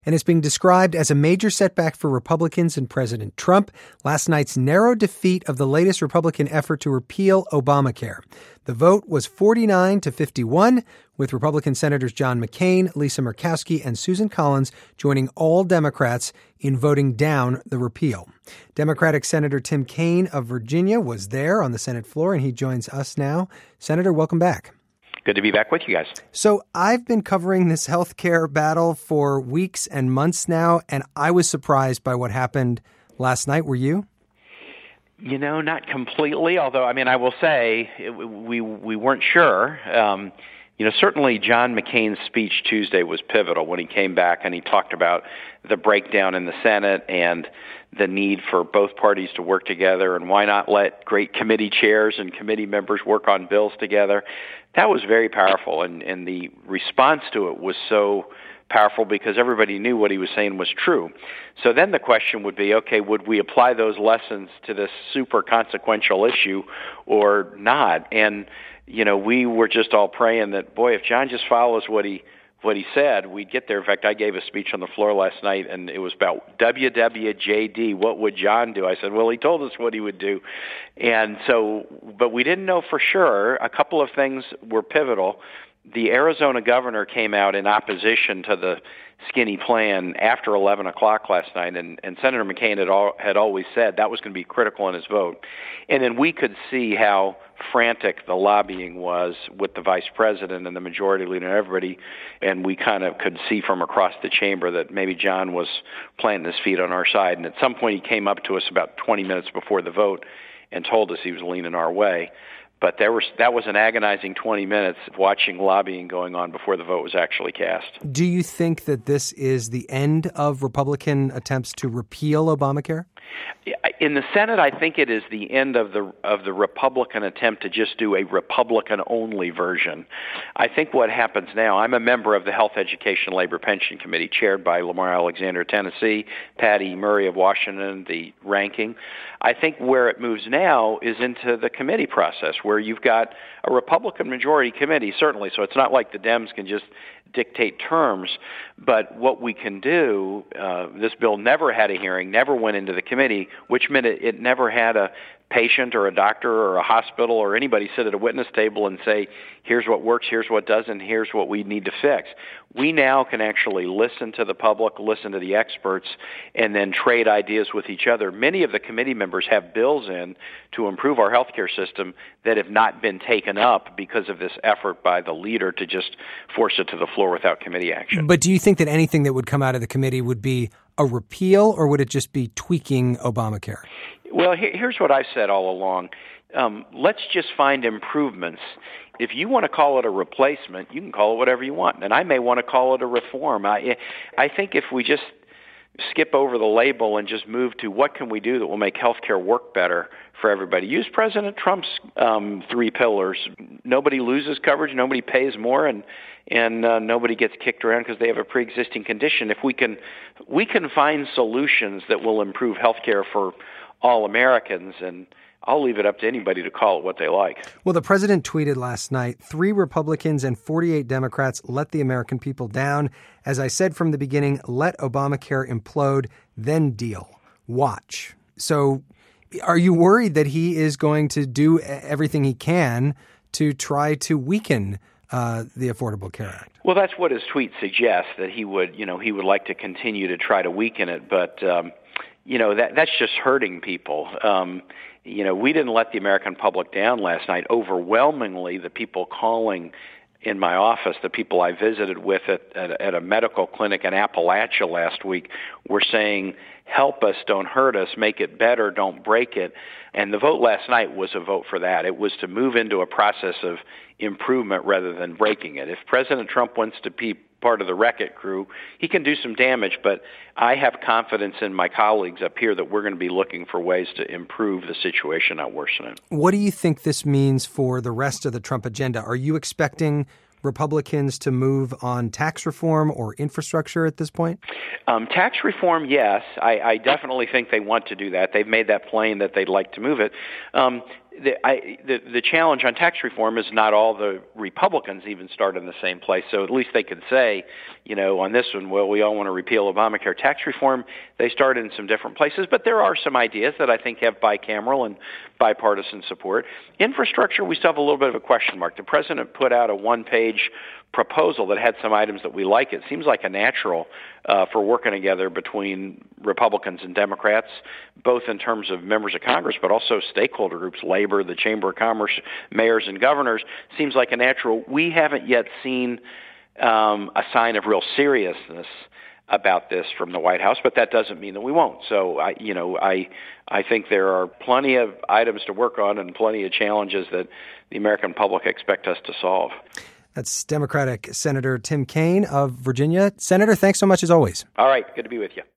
and is being described as a major setback for Republicans and President Trump. Last night's narrow defeat of the latest Republican effort to repeal Obamacare. The vote was 49-51, with Republican Senators John McCain, Lisa Murkowski, and Susan Collins joining all Democrats in voting down the repeal. Democratic Senator Tim Kaine of Virginia was there on the Senate floor, and he joins us now. Senator, welcome back. Good to be back with you guys. So I've been covering this healthcare battle for weeks and months now, and I was surprised by what happened last night. Were you? You know, not completely, although, I will say we weren't sure. Certainly John McCain's speech Tuesday was pivotal when he came back and he talked about the breakdown in the Senate and the need for both parties to work together and why not let great committee chairs and committee members work on bills together. That was very powerful, and the response to it was so powerful because everybody knew what he was saying was true. So then the question would be, okay, would we apply those lessons to this super consequential issue or not? And, we were just all praying that, boy, if John just follows what he said, we'd get there. In fact, I gave a speech on the floor last night, and it was about WWJD, what would John do? I said, well, he told us what he would do. And so, but we didn't know for sure. A couple of things were pivotal. The Arizona governor came out in opposition to the skinny plan after 11 o'clock last night, and Senator McCain had always said that was going to be critical in his vote. And then we could see how frantic the lobbying was with the vice president and the majority leader and everybody, and we kind of could see from across the chamber that maybe John was planting his feet on our side. And at some point he came up to us about 20 minutes before the vote and told us he was leaning our way. But that was an agonizing 20 minutes watching lobbying going on before the vote was actually cast. Do you think that this is the end of Republican attempts to repeal Obamacare? In the Senate, I think it is the end of the Republican attempt to just do a Republican-only version. I think what happens now, I'm a member of the Health, Education, Labor, Pension Committee, chaired by Lamar Alexander of Tennessee, Patty Murray of Washington, the ranking. I think where it moves now is into the committee process, where you've got a Republican majority committee, certainly, so it's not like the Dems can just dictate terms, but what we can do, this bill never had a hearing, never went into the committee, which meant it never had a patient or a doctor or a hospital or anybody sit at a witness table and say, here's what works, here's what doesn't, here's what we need to fix. We now can actually listen to the public, listen to the experts, and then trade ideas with each other. Many of the committee members have bills in to improve our healthcare system that have not been taken up because of this effort by the leader to just force it to the floor without committee action. But do you think that anything that would come out of the committee would be a repeal, or would it just be tweaking Obamacare? Well, here's what I've said all along. Let's just find improvements. If you want to call it a replacement, you can call it whatever you want. And I may want to call it a reform. I think if we just skip over the label and just move to what can we do that will make healthcare work better for everybody. Use President Trump's 3 pillars. Nobody loses coverage, nobody pays more, and nobody gets kicked around because they have a pre-existing condition. If we can find solutions that will improve healthcare for all Americans, and I'll leave it up to anybody to call it what they like. Well, the president tweeted last night, 3 Republicans and 48 Democrats let the American people down. As I said from the beginning, let Obamacare implode, then deal. Watch. So are you worried that he is going to do everything he can to try to weaken the Affordable Care Act? Well, that's what his tweet suggests, that he would like to continue to try to weaken it, but that's just hurting people. We didn't let the American public down last night. Overwhelmingly, the people calling in my office, the people I visited with at a medical clinic in Appalachia last week, were saying, help us, don't hurt us, make it better, don't break it. And the vote last night was a vote for that. It was to move into a process of improvement rather than breaking it. If President Trump wants to be part of the wreck-it crew, he can do some damage, but I have confidence in my colleagues up here that we're going to be looking for ways to improve the situation, not worsen it. What do you think this means for the rest of the Trump agenda? Are you expecting Republicans to move on tax reform or infrastructure at this point? Tax reform, yes. I definitely think they want to do that. They've made that plain that they'd like to move it. the challenge on tax reform is not all the Republicans even start in the same place. So at least they could say, on this one, well, we all want to repeal Obamacare. Tax reform, they start in some different places, but there are some ideas that I think have bicameral and bipartisan support. Infrastructure, we still have a little bit of a question mark. The president put out a one-page proposal that had some items that we like. It seems like a natural for working together between Republicans and Democrats, both in terms of members of Congress, but also stakeholder groups, labor, the Chamber of Commerce, mayors and governors. Seems like a natural. We haven't yet seen a sign of real seriousness about this from the White House, but that doesn't mean that we won't. So I think there are plenty of items to work on and plenty of challenges that the American public expect us to solve. That's Democratic Senator Tim Kaine of Virginia. Senator, thanks so much as always. All right. Good to be with you.